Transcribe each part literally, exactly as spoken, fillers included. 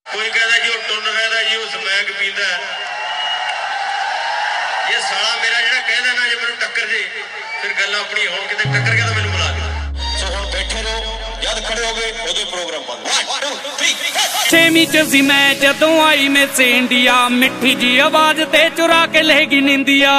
कोई कहता जी वो टुन कहता जी वो समैक पींदा ये साला मेरा जेड़ा कहदा ना जे मैनूं टक्कर जे फिर गल्लां अपनी होण किते टक्कर गया तां मैनूं बुला के सो हुण बैठे रहो जद खड़े हो गए उदों प्रोग्राम बंद वन टू थ्री छेवीं च सी मैं जदों आई में से इंडिया मिठी जी आवाज ते चुरा के लेगी निंदिया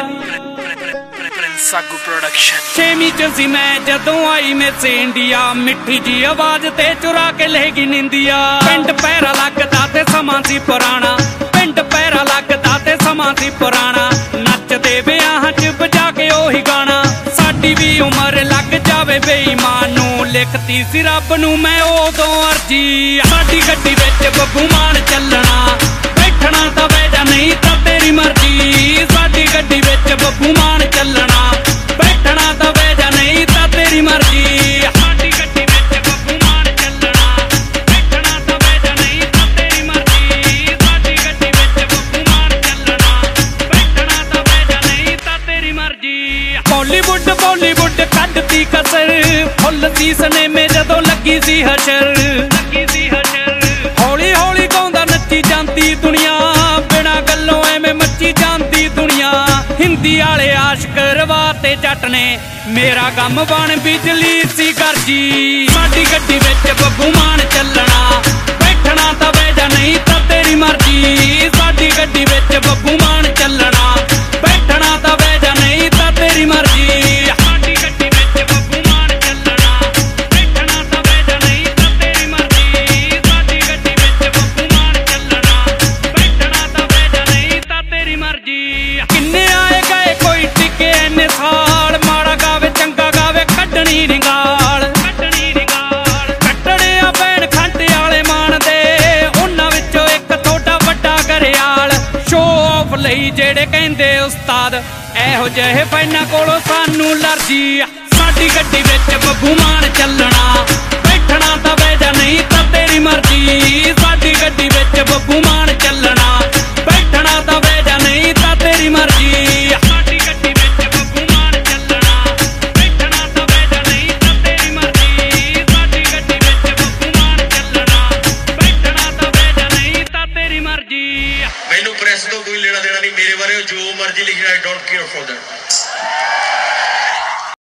सागू प्रोडक्शन। छेवीं च सी मैं जदों आई में से इंडिया मिठी जी आवाज ते चुरा के लेगी निंदिया पिंड पैरा लगदा ते समां सी पुराना पिंड पैरा लगदा ते समां सी पुराना नचदे विआहां च बजा के ओही गाना साडी भी उमर लग जावे बेईमान नूं लिखती सी रब नूं मैं उदों अर्जी साडी गड्डी विच बब्बू मान चलना बैठना तां बह जा नहीं तां तेरी मर्जी साडी गड्डी विच बब्बू मान चलना बैठना तां बह जा नहीं तां तेरी मर्जी साडी गड्डी विच बब्बू मान चलना बैठना तां बह जा नहीं तां तेरी मर्जी साडी गड्डी विच बब्बू मान चलना बैठना तां बह जा नहीं तां तेरी मर्जी बॉलीवुड बॉलीवुड कड्डती कसर फुੱਲ सी सनेमे जदों लगी सी हशर लगी सी हशर हौली हौली गाउंदा नच्ची जांदी दुनिया बिना गल्लों एवें मच्ची जांदी दुनिया हिंदी वाले आशिक रवाते जट ने मेरा गम बन बिजली सी गरजी साडी गड्डी विच बब्बू मान चलना बैठना तां बह जा नहीं तां तेरी मर्जी साडी गड्डी विच बब्बू मान चलना बैठना तां बह जा नहीं तां तेरी मर्जी साडी गड्डी विच बब्बू मान चलना बैठना तां बह जा नहीं तां तेरी मर्जी साडी गड्डी विच बब्बू मान चलना बैठना तां बह जा नहीं तां तेरी मर्जी किन्ने आए गए कोई टिके इन्ने साल माड़ा गावे चंगा गावे कड्डनी निगाल कड्डनी निगाल कट्टड़े आ भैन खंटे वाले मान दे उन्हां विचों इक थोड़ा वड्डा घरियाल शो ऑफ लई जेड़े कहंदे उस्ताद ਇਹੋ ਜਿਹੇ ਫੈਨਾਂ ਕੋਲੋਂ ਸਾਨੂੰ ਲਰਜੀ ਸਾਡੀ ਗੱਡੀ ਵਿੱਚ ਬੱਬੂ ਮਾਨ ਚੱਲਣਾ ਬੈਠਣਾ ਤਾਂ ਬਹਿ ਜਾ ਨਹੀਂ ਤਾਂ ਤੇਰੀ ਮਰਜ਼ੀ ਸਾਡੀ ਗੱਡੀ ਵਿੱਚ ਬੱਬੂ ਮਾਨ ਚੱਲਣਾ ਬੈਠਣਾ ਤਾਂ ਬਹਿ ਜਾ ਨਹੀਂ ਤਾਂ ਤੇਰੀ ਮਰਜ਼ੀ ਸਾਡੀ ਗੱਡੀ ਵਿੱਚ ਬੱਬੂ ਮਾਨ ਚੱਲਣਾ ਬੈਠਣਾ ਤਾਂ ਬਹਿ ਜਾ ਨਹੀਂ ਤਾਂ ਤੇਰੀ ਮਰਜ਼ੀ ਸਾਡੀ ਗੱਡੀ ਵਿੱਚ ਬੱਬੂ ਮਾਨ ਚੱਲਣਾ ਬੈਠਣਾ ਤਾਂ ਬਹਿ ਜਾ ਨਹੀਂ ਤਾਂ ਤੇਰੀ ਮਰਜ਼ੀ ਮੈਨੂੰ ਪ੍ਰੈਸ ਤੋਂ ਕੋਈ ਲੈਣਾ ਦੇਣਾ ਨਹੀਂ ਮੇਰੇ ਬਾਰੇ ਜੋ ਮਰਜ਼ੀ ਲਿਖਣਾ I don't care for that